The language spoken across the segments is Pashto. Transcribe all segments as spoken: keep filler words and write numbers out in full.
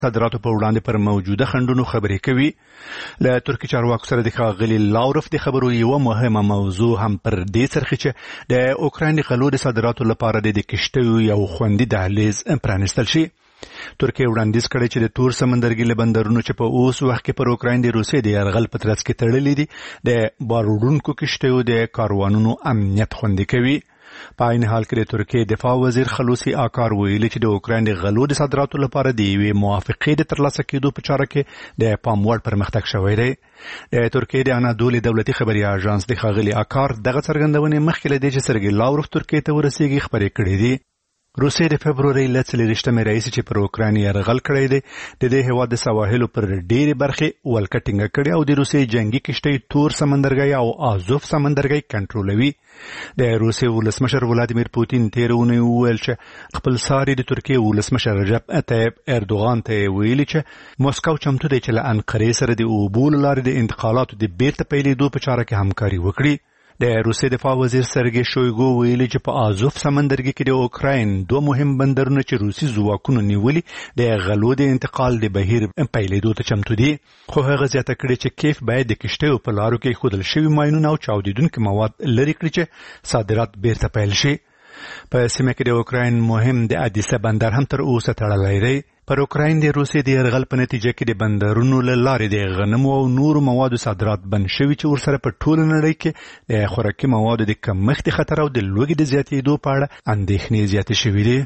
صادراتو په وړاندې پر موجوده خنډونو خبرې کوي. له ترکي چارواکو سره د ښاغلي لاوروف د خبرو یوه مهمه موضوع هم پر دې څرخي چې د اوکراین د غلو د صادراتو لپاره د کښتیو یو خوندي دهلیز پرانیستل شي. ترکیه وړاندیز کړی چې د تور سمندرګي له بندرونو چې په اوس وخت کې پر اوکراین د روسیې د یرغل په ترڅ کې تړلي دي د باروړونکو کښتیو د کاروانونو امنیت خوندي کوي. په عین حال کې د ترکیې دفاع وزیر خلوصي آکار ویلي چې د اوکراین د غلو د صادراتو لپاره د یوې موافقې د ترلاسه کېدو په چاره کې د پام وړ پرمختګ شوی دی. د ترکیې د انادولي دولتي خبري اژانس د ښاغلي آکار دغه څرګندونې مخکې له دې چې سرګي لاوروف ترکیې ته ورسیږي خبرې کړې دي. روسیې د فبرورۍ له څلېرویشتمې راهیسې چې پر اوکراین یرغل کړی دی د دې هېواد د سواحلو پر ډېرې برخې ولکه ټینګه کړې او د روسیې جنګي کښتۍ تور سمندرګی او آزوف سمندرګی کنټرولوي. د روسیې ولسمشر ولادیمیر پوتین تېره اونۍ وویل چې خپلسار د ترکیې ولسمشر رجب طیب اردوغان ته ویلي چې موسکو چمتو دی چې له انقرې سره د اوبو له لارې د انتقالاتو د بیرته پیلېدو په چاره کې همکاري وکړي. د روسیې دفاع وزیر سرګي شویګو ویلي چې په آزوف سمندرګي کې د اوکراین دوه مهم بندرونه چې روسي ځواکونو نیولي د غلو د انتقال د بهیر پیلېدو ته چمتو دي. خو هغه زیاته کړې چې کیف باید د کښتیو په لارو کې ښودل شوي ماینونه او چاودېدونکي مواد لرې کړي چې صادرات بیرته پیل شي. په سیمه کې د اوکراین مهم د ادیسه بندر هم تر اوسه تړلی دی. پر اوکراین د روسیې د یرغل په نتیجه کې د بندرونو له لارې د غنمو او نورو موادو صادرات بند شوي چې ورسره په ټوله نړۍ کې د خوراکي موادو د کمښت خطر او د لوږې د زیاتېدو په اړه اندېښنې زیاتې شوې دي.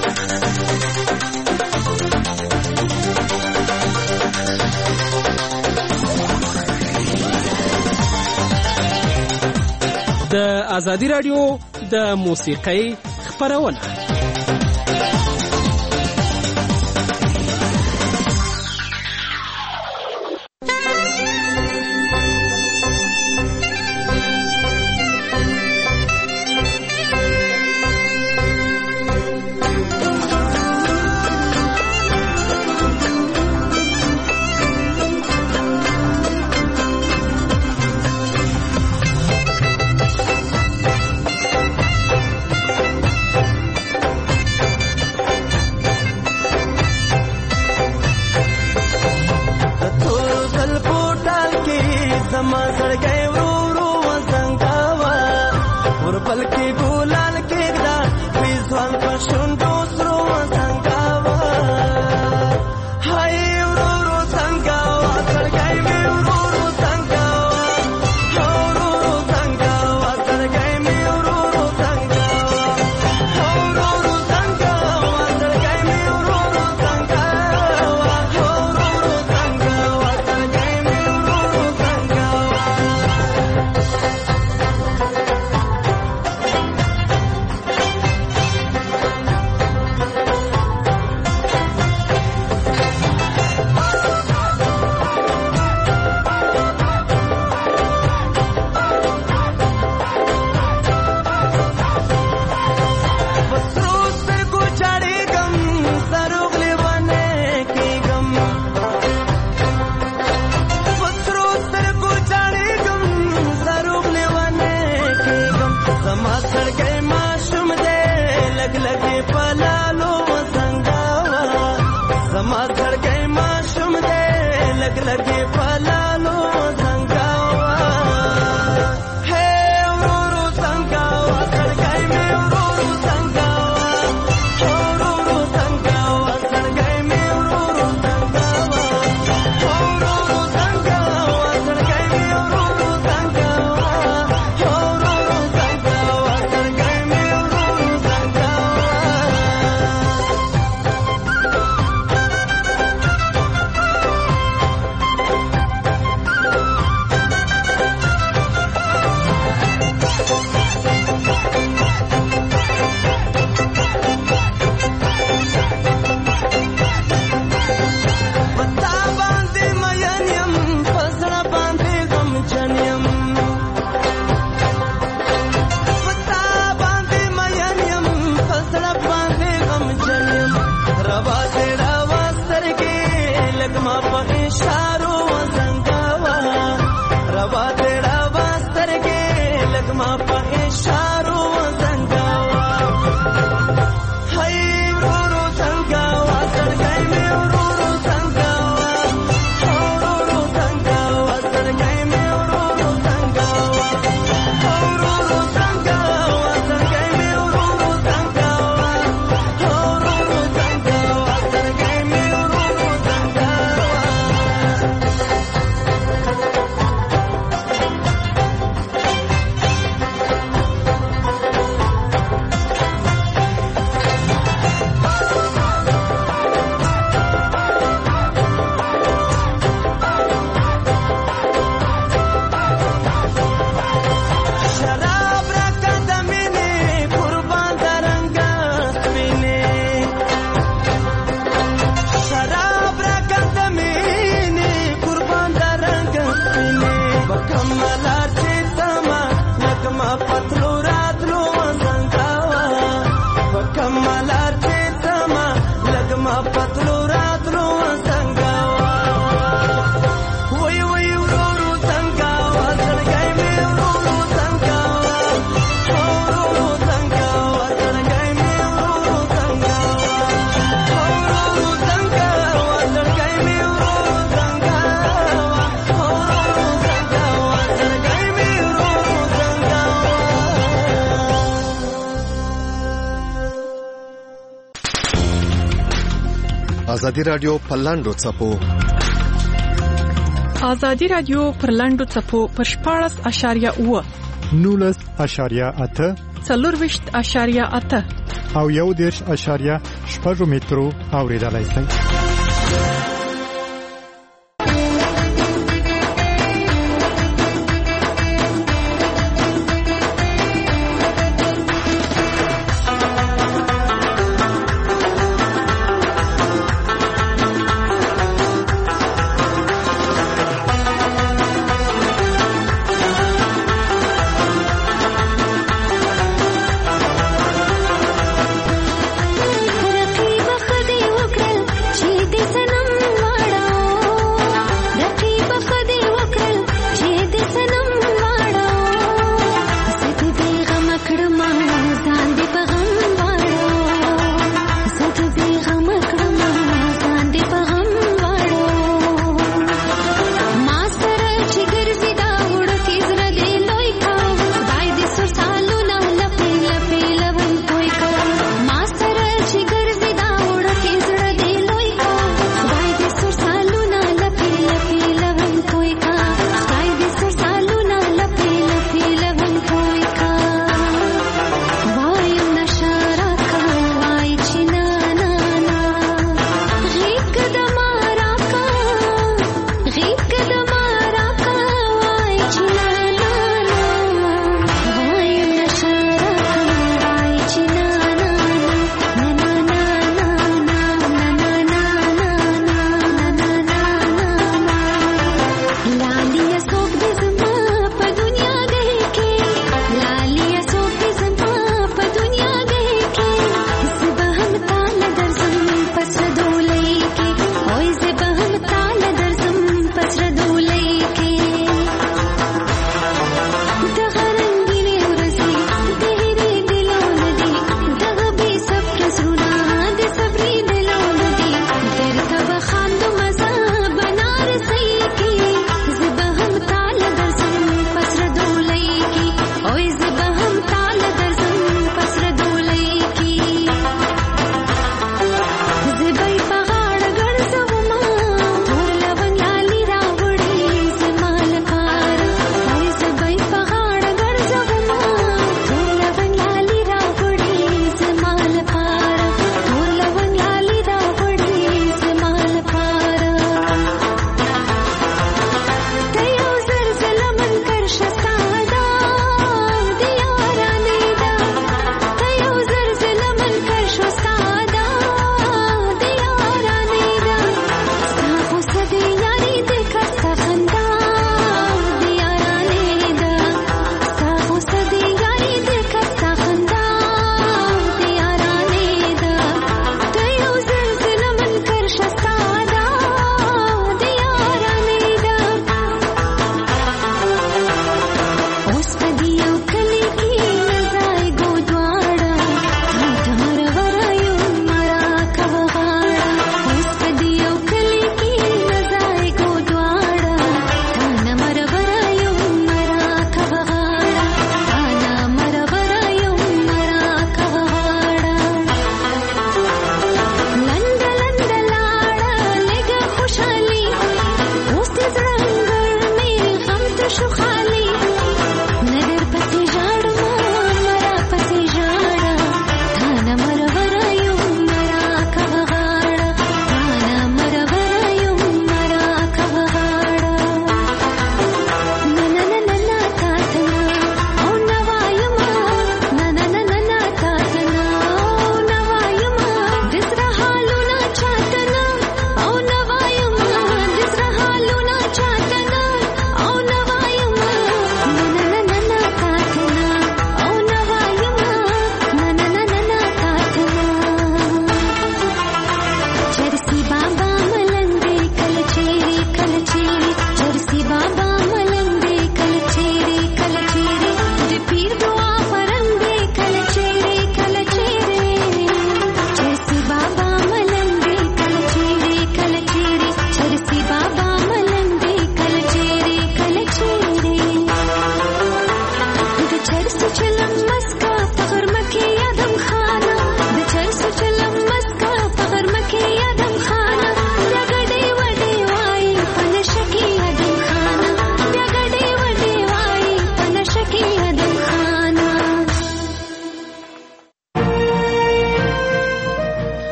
د ازادي راډیو د موسیقۍ خپرونه ازادي رادیو په لاندو چپو ازادي رادیو پر لاندو چپو پر شپاړس اشاریه اوه نولس اشاریه اته څلورویشت اشاریه اته او یو دېرش اشاریه شپږ مترو اوریدلای شئ. رقیب خدای وکړل چې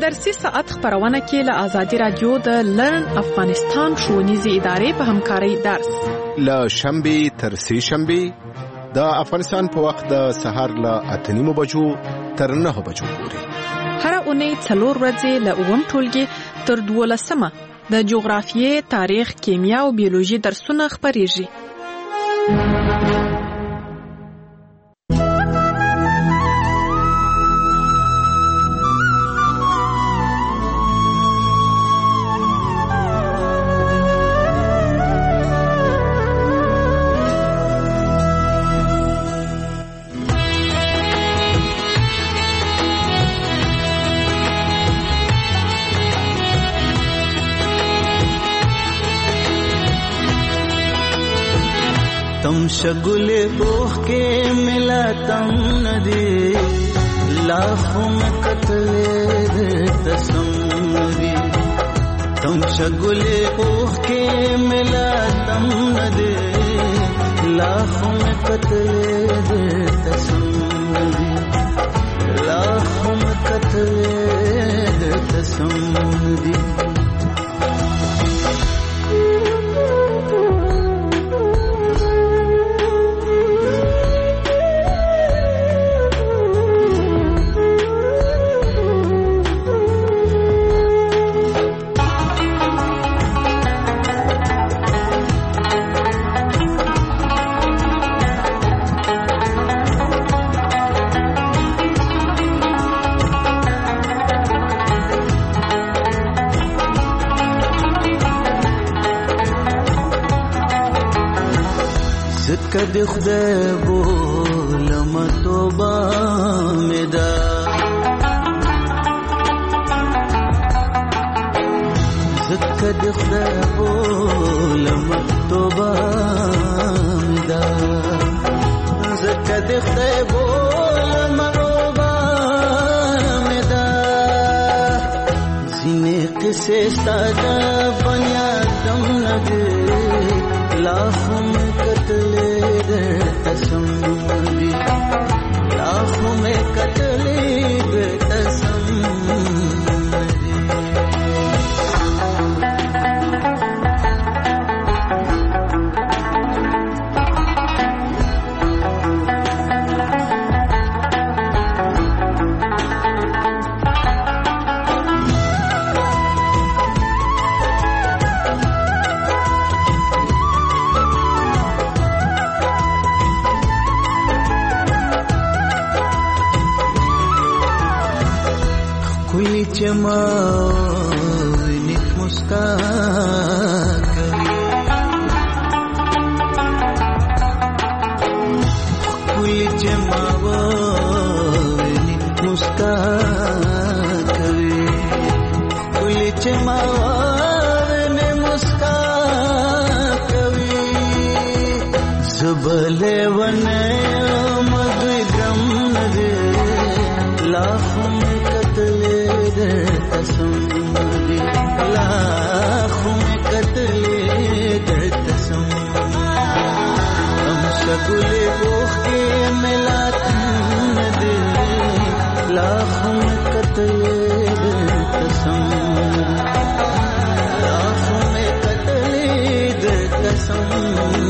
درسي ساعت خبرونه کې له آزادي رادیو د لرن افغانستان ښوونیزې ادارې په همکارۍ درس له شنبې تر سې شنبې د افغانستان په وخت د سهار له اته نیمو بجو تر نهه بجو پورې هر اونۍ څلور ورځې له اووم ټولګي تر دولسمه د جغرافیې، تاریخ، کیمیا او بیولوژي درسونه خبرېږي. تم شگلے بوخ کے ملا تم ندی لاکھوں میں قتل تسمری تم شگلے بوخ کے ملا تم ندی لاکھوں میں قتل تسمری لاکھوں میں قتل تسمری کد خدای بولم توبه مدا زکد خدای بولم توبه مدا زکد خدای بولم توبه مدا زینه قصه ساده بنیادم نده لاکھوں میں قتل تسمری لاکھوں میں قتل تسمری جماوینی مسکان کبھی کوئی جماوینی مسکان کبھی کوئی جماوینی مسکان کبھی زبلے ونے مدگم نگے لاکھوں میں قتل تسمری لاکھوں میں قتل تسمری ہم شگلے بوخ کے ملا تم دے لاکھوں میں قتل تسمری لاکھوں میں قتل تسمری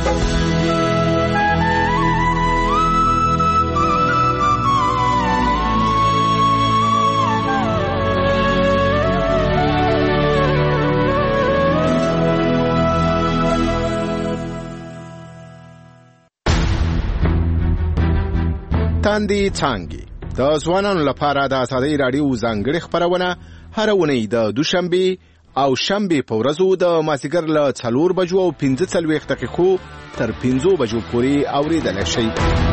تاندې څانګې د ځوانانو لپاره د آزادۍ راډیو ځانګړې خبرونه هر اونۍ د دوشنبه او شنبه په ورځو د مازیګر له څلور بجو او پنځه څلوېښت دقیقو تر پنځو بجو پورې اورېدلی شئ.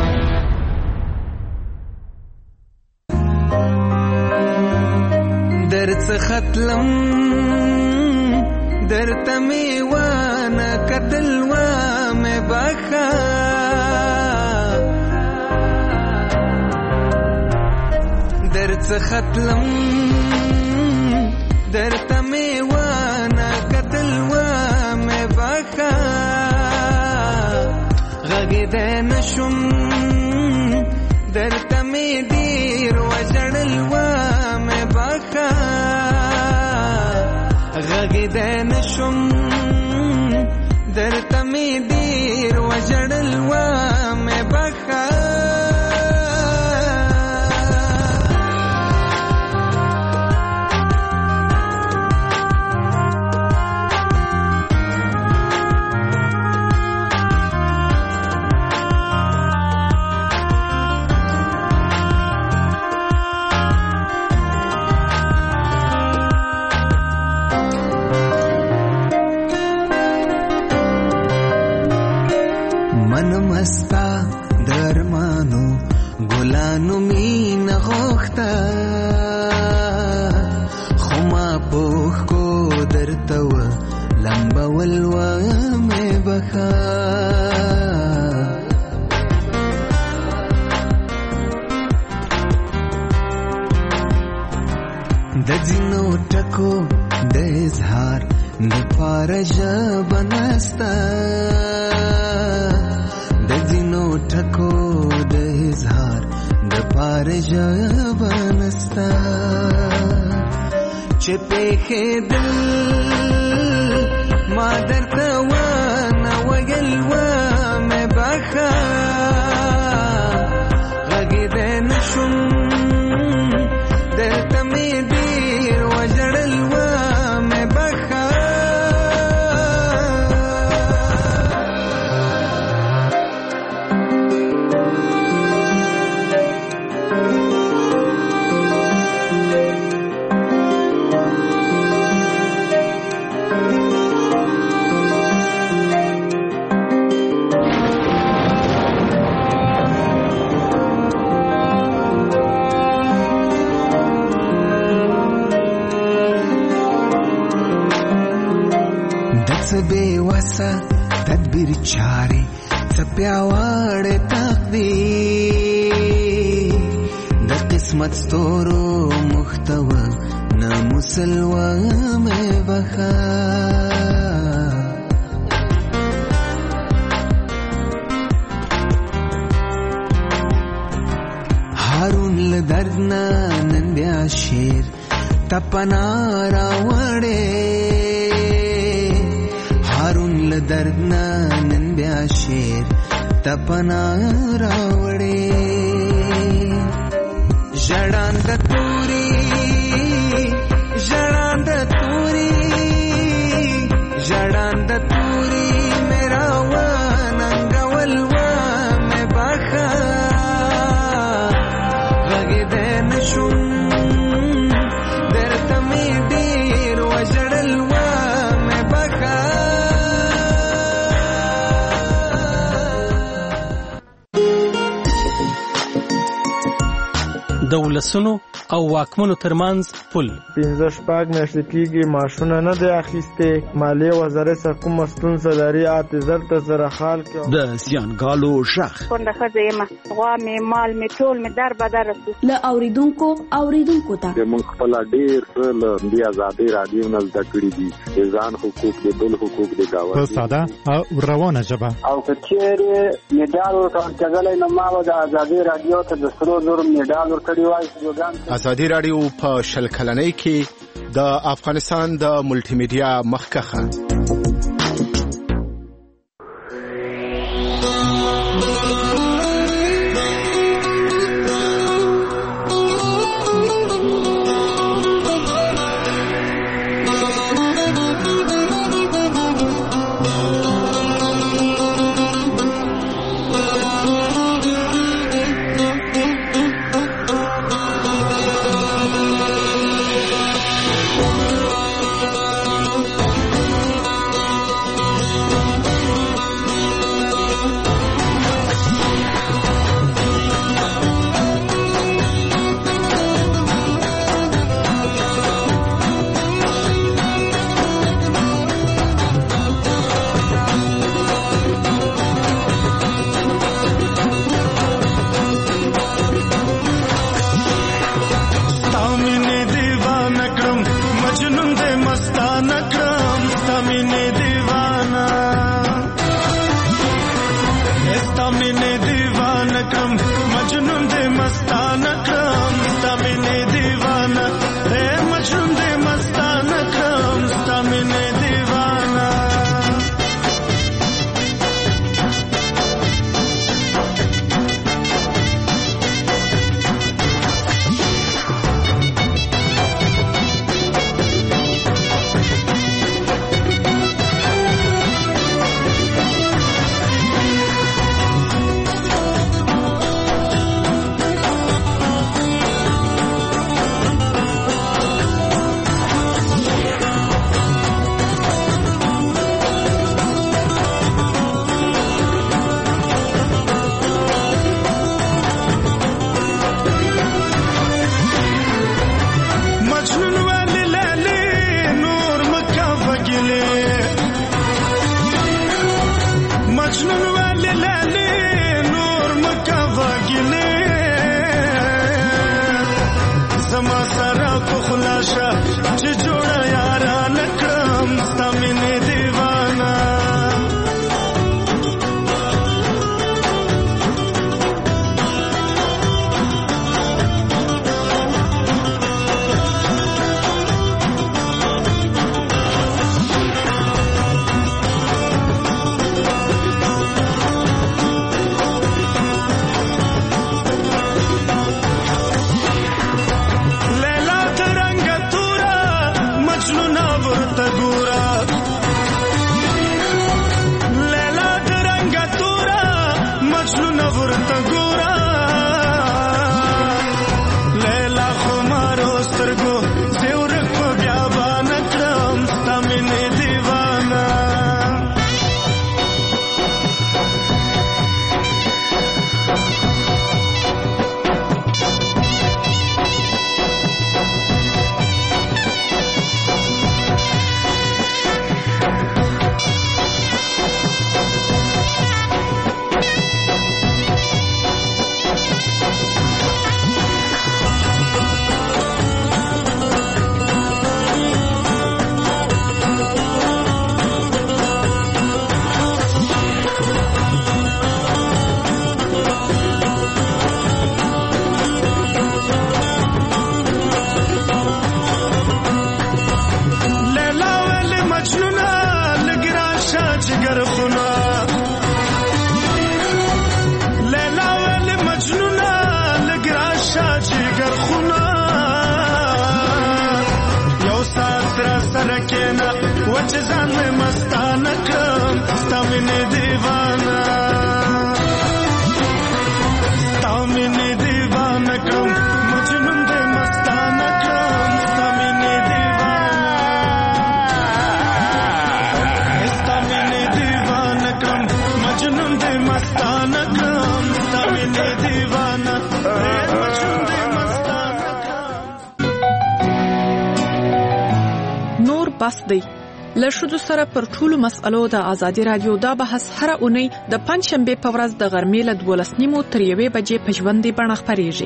درڅخه تلم درته مې ونه کتل ومې بخښه درڅخه تلم درته مې ونه کتل ومې بخښه غږېدی نه شوم درته مې ډېر وژړل ومې بخښه غږېدی نشم درته مې ډېر وژړل ومې بخښه مستا درمانو ګلانو مینه غوښته خو ما پوښ کو درته و لمبول ومې بخښه د ځینو ټکو د اظهار دپاره ژبه نسته د ځینو ټکو د اظهار دپاره ژبه نسته چې پېښېدل ما درته ونه ویل ومې بخښه غږېدی نشم درته مې ډېر وژړل ومې بخښه بے وسه تدبیر چارې څه پیاوړی تقدیر د قسمت ستورو محتوه ناموسل ومې بخښه هارون له درد نه نن بیا شعر تپنا راوړی هارون له درد نه نن بیا شعر تپنا راوړی ژړانده توري ژړانده توري ژړانده توري مې راوننګول ومې بخښه غږېدی نشم درته مې ډېر وژړل ومې بخښه د ولسونو او واکمنو ترمنځ پل پنځه شپږ میاشتې کېږي معاشونه نه دی اخیستې مالیې وزارت څخه کومه ستونزه لري اته زر ته زره خال کې د زیانګالو غږ کونډه ښځه یم غوا مې مال مې ټول مې در بدر رسو له اوریدونکو اوریدونکو ته موږ خپل ډېر څه له دې ازادۍ راډیو نه زده کړي دي د ځان حقوق د بل حقوق د ګاونډي په ساده او روانه ژبه او که چېرې مډال ورکول کېدلی نو ما به د ازادۍ راډیو ته د سرو زرو مډال ورکړی وای. ازادي راډیو په شل کلنۍ کې د افغانستان د ملټي میډیا مخکخه गिले मजनून वाले लाले नूर मकावा गिले زما سره په خلاصه چې جوړه یارا نکړم ستا مینې دیوانه بس دی له ښځو سره پر ټولو مسألو د ازادي رادیو دا بحث هر اونۍ د پنځشنبه په ورځ د غرمې له دولس نیمو تر یوې بجې په ژوندۍ بڼه خپرېږي.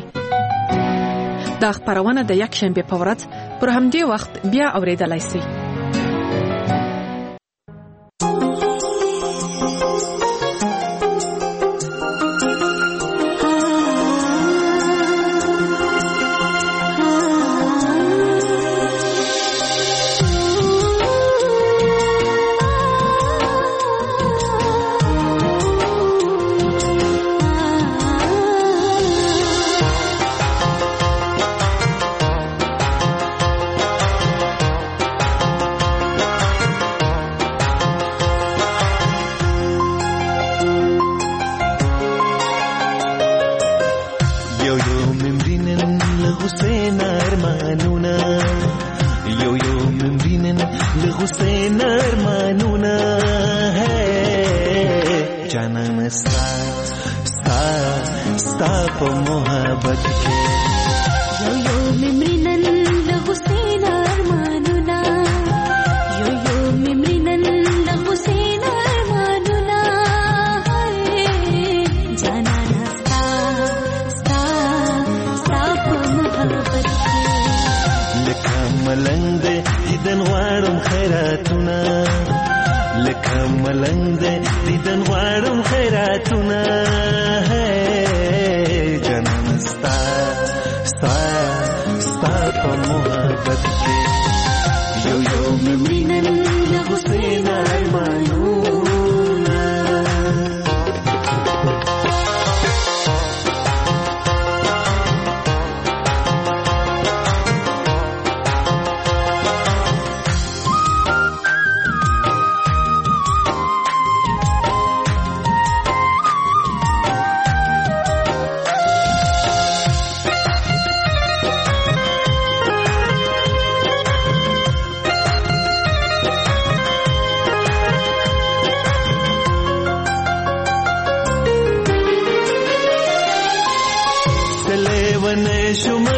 دا خپرونه د یکشنبه په ورځ پر همدې وخت بیا اورېدلای شئ.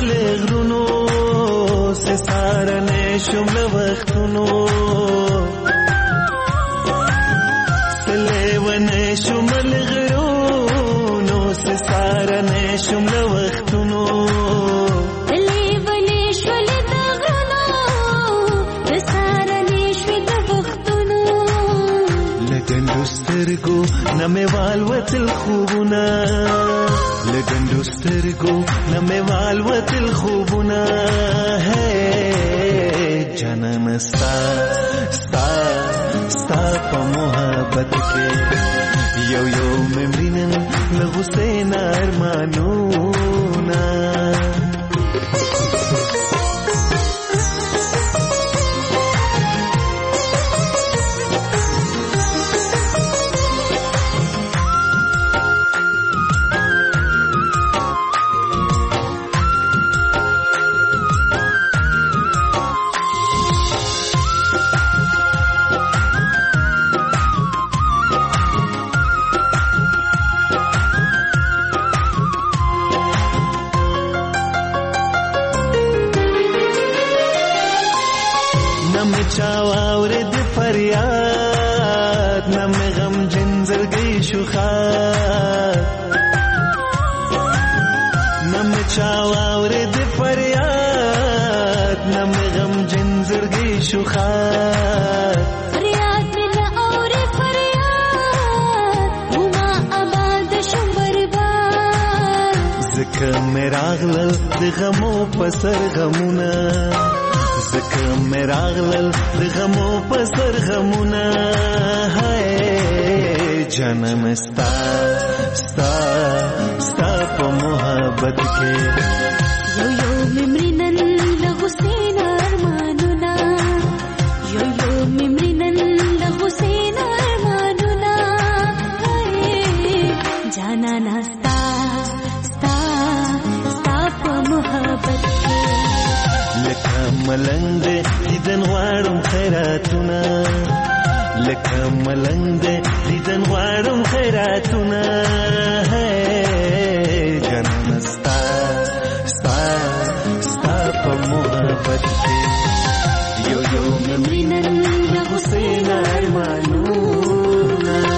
شمل غرونو سه سارنه شمل وختونو سترګو نموال وتل خوبونه لګندو سترګو نموال وتل خوبونه ہے جنم ستا ستا ستا په محبت کې یو یو ممرینن لغوسین ارمانونا غمو پسر غمونا زکه مراغلل د غمو پسر غمونا ہے جنم ستا ستا ستا په محبت کې یو یو ممرینن لغوسین ارمانونا یو یو ممرینن لغوسین ارمانونا ہے جانا ناستا لکه ملنګ دیدن غواړم خیراتونه لکه ملنګ دیدن غواړم خیراتونه ہے جنم ستا ستا ستا په محبت کې یو یو ممرینن لغوسین ارمانونا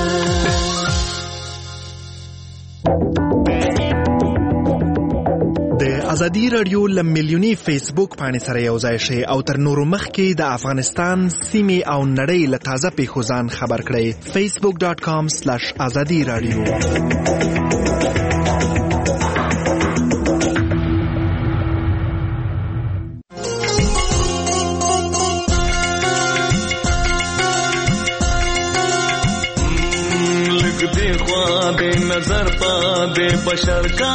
ازادي رادیو لمیلیونی فیسبوک باندې سره یو ځای شي او تر نورو مخکې د افغانستان سیمې او نړۍ له تازه پیښو ځان خبر کړئ facebook dot com slash azadi radio لګ دې خوا دې نظر پا دې بشر کا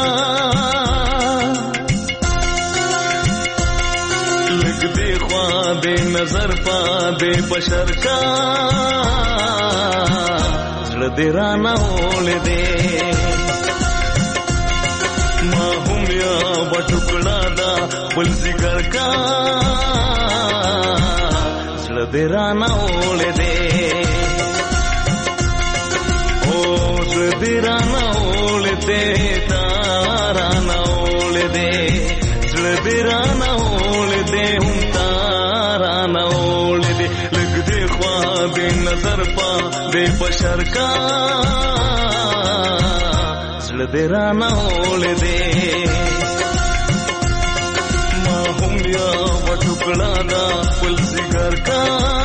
दे नजर पा दे बशर का जड़ दे राना ओले दे माहुमिया बटुकड़ा दा बुल जिगर का जड़ दे राना ओले दे ओ जड़ दे राना ओले दे ताराना ओले दे जड़ दे राना ओले दे नजर पा दे बशर का जड़ दे राना ओले दे माहुमिया बटुकड़ा दा पुल जिगर का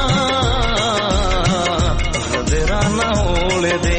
जड़ दे राना ओले दे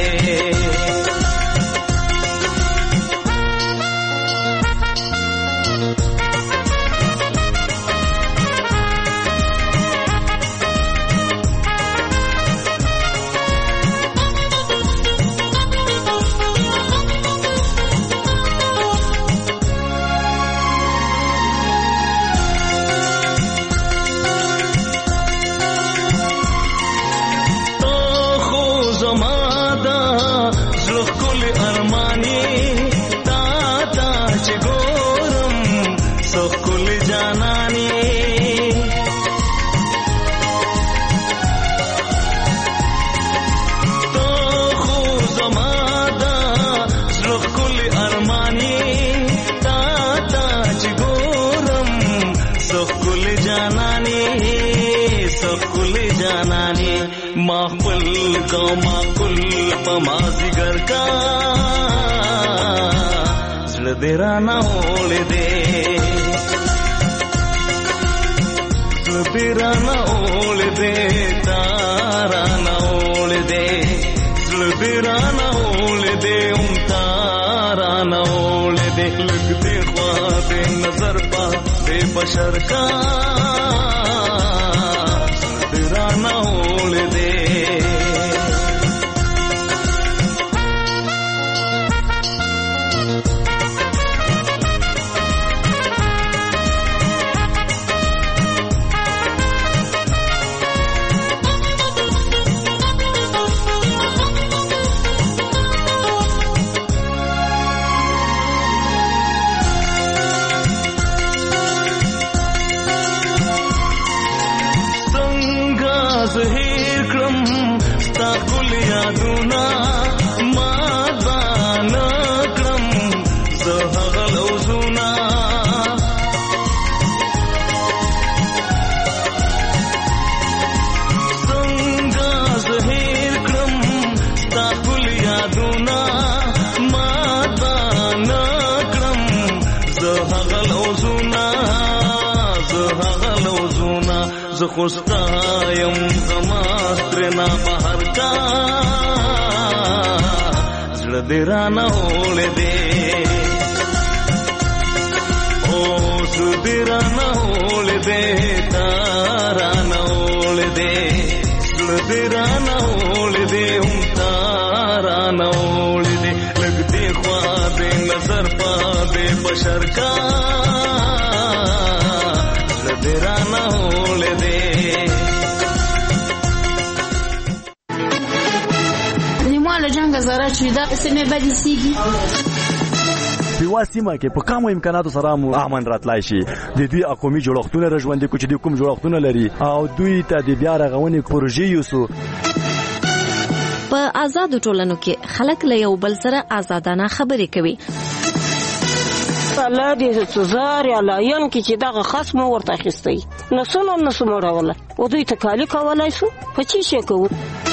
माकुल का माकुल पमाजिगर का जड़ दे राना ओले दे जड़ दे राना ओले दे तारा ना ओले दे जड़ दे رانه ولدې هم تا رانه ولدې لږ دې خوا دې نظر پا دې بشر کا دې رانه ولدې خوستایم غماسترنا بهر کا زړه دې رانه ولدې اوس دې رانه ولدې تا رانه ولدې زړه دې رانه ولدې هم تا رانه ولدې لږ دې خوا دې نظر پا دې بشر کا زړه دې رانه ولدې زره چې دا سمې بدې سیږي په سیمه کې په کومو امکاناتو سره مو امن راتلای شي د دوی اقومي جوړښتونه رژوندې کوچ دي کوم جوړښتونه لري او دوی ته د بیا رغونې پروژې یوسو په آزاد ټولنو کې خلک له یو بل سره آزادانه خبرې کوي الله دې سزار یا لاین کې چې دغه خصم ورته اخیستی نو څنګه نو سموروله او دوی ته کالی کولای شو په چی شي کوو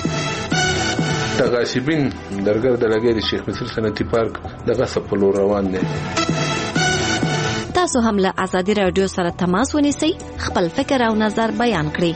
تغاسبین درګر د لګي د شیخ مصر صنعتي پارک دغه سپلو روان دي تاسو هم له آزادي رادیو سره تماس ونیسئ خپل فکر او نظر بیان کړئ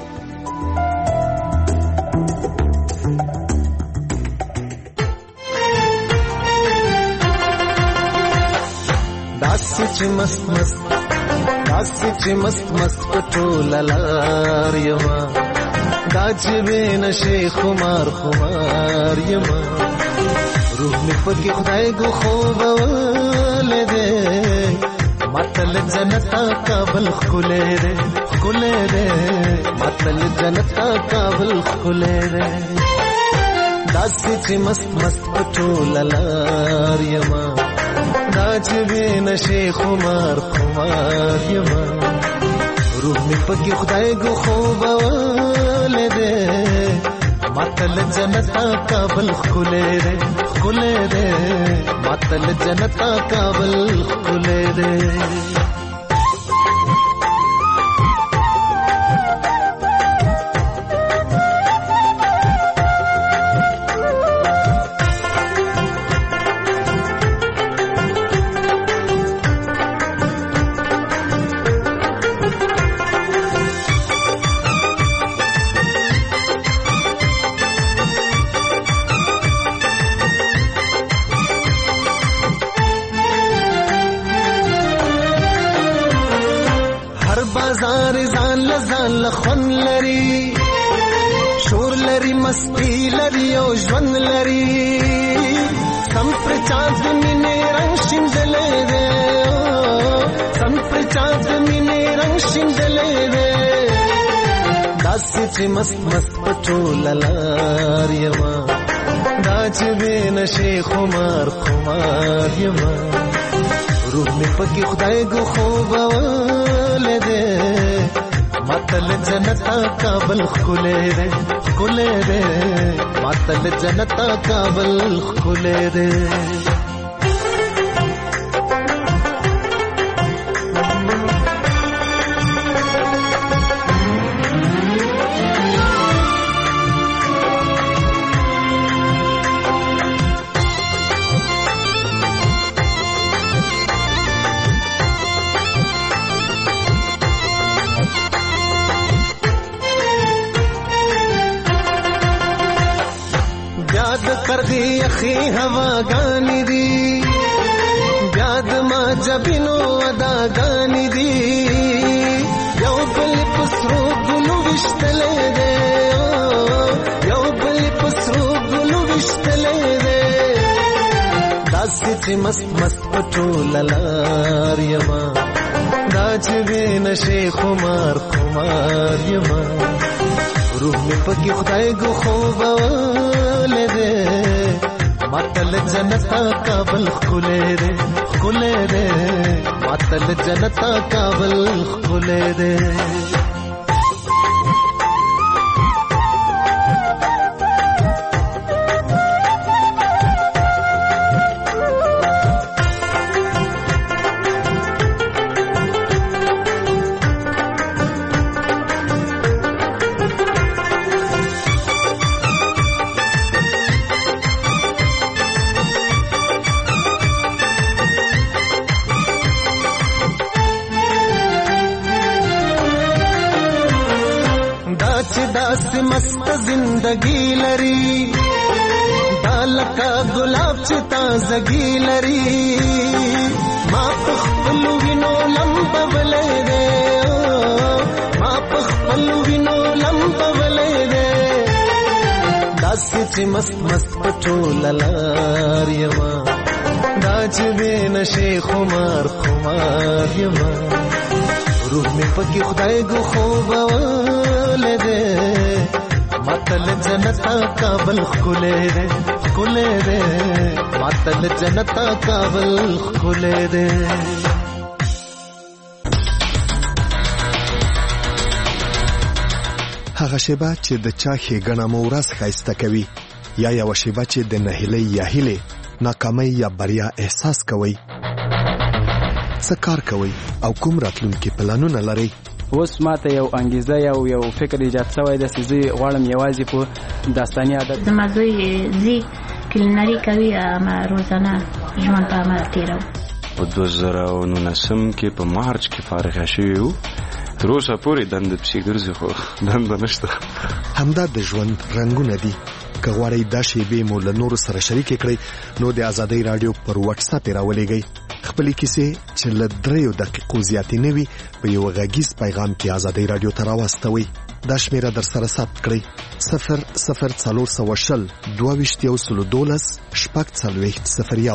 داسې چې مست مست داسې چې مست مست پټول لار یما دا چې بین شیخ خمار خمار یما روح می پکې خدای کو خوب ولدې مطل جنتا کابل خلې دې خلې دې مطل جنتا کابل خلې دې داسې چې مست مست پټول لار یما دا چې بین شیخ خمار خمار یما روح می پکې خدای کو خوب ولدې مطل جنتا کابل خلې دې خلې دې مطل جنتا کابل خلې دې لخون لري شور لري مستی لري او ژوند لري سم پر چاند مینې رنگ شیندلې ده سم پر چاند مینې رنگ شیندلې ده داسې چې مست مست پټول لار یما دا چې بین شیخ خمار خمار یما روح می پکې خدای کو خوب ولدې مطل جنتا کابل خلې دې خلې دې مطل جنتا کابل خلې دې د قرغې یخې هواګانې دي بیا د ما جبینو اداګانې دي یو بل په سرو ګلو ویشتلی دی یو بل په سرو ګلو ویشتلی دی داسې چې مست مست په ټوله لار یما دا چې بې نشې خمار خمار یما روح مې پکې خدای ګو خوبولی دی ماتل جنتا کابل ښکلی دی ښکلی دی ماتل جنتا کابل ښکلی دی मस्त जिंदगी लरी दालका गुलाब ची ताजगी लरी मा पखपलु विनो लंबवले दे मा पखपलु विनो लंबवले दे दासी ची मस्त मस्त पटोल लार यमा दाज बेन शेख खुमार खुमार यमा रूह में पकी खुदाई गो خوبوله दे ماتل جنتا کابل ښکلی دی ښکلی دی ماتل جنتا کابل ښکلی دی هغه شیبه چې د چا ښېګڼه مو ورځ ښایسته کوي یا یوه شیبه چې د نهیلۍ یا هیلې ناکامۍ یا بریا احساس کوئ څه کار کوئ او کوم راتلونکي پلانونه لرئ اوس ماته یو انګیزه یو یو فکر ایجاد شوی دی چې زه غواړم یوازې په داستاني عادت زما زوی زی کلینري کوي اما روزانه ژوند په عمل تېرو په دوه زره او نولسم کې په مارچ کې فارغ شوی وو تر اوسه پورې دنده پسې ګرځي خو دنده نشته همدا د ژوند رنګونه دي که غواړئ دا شیبې مو له نورو سره شریکې کړئ نو د ازادۍ راډیو پر واتساپ یې راولېږئ خپلې کیسې چې له دریو دقیقو زیاتې نه وي په یو غږیز پیغام کې ازادۍ راډیو ته راواستوئ دا شمیره در سره ثبت کړئ صفر صفر څلور سوه شل دوه ویشت یو سلو دولس شپږ څلوېښت صفر یو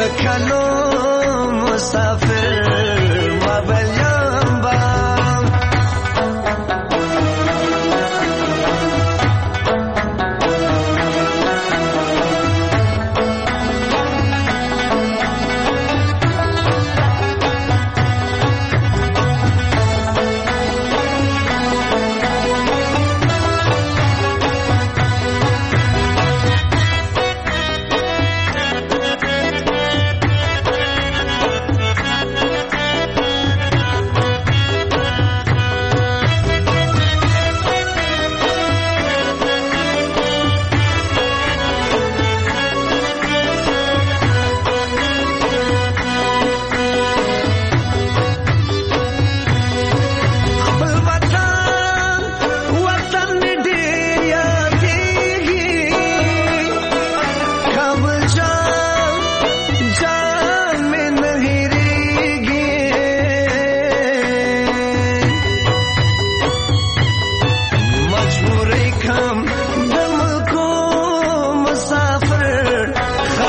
کلو مسافر ما بلیام با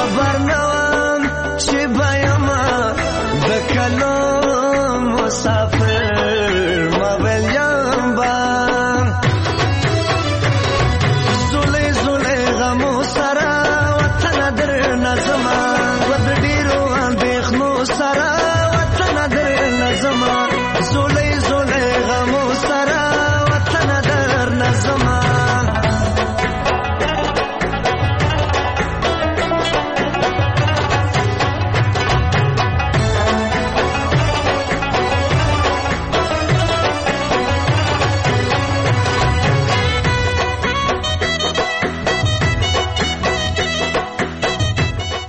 مسافر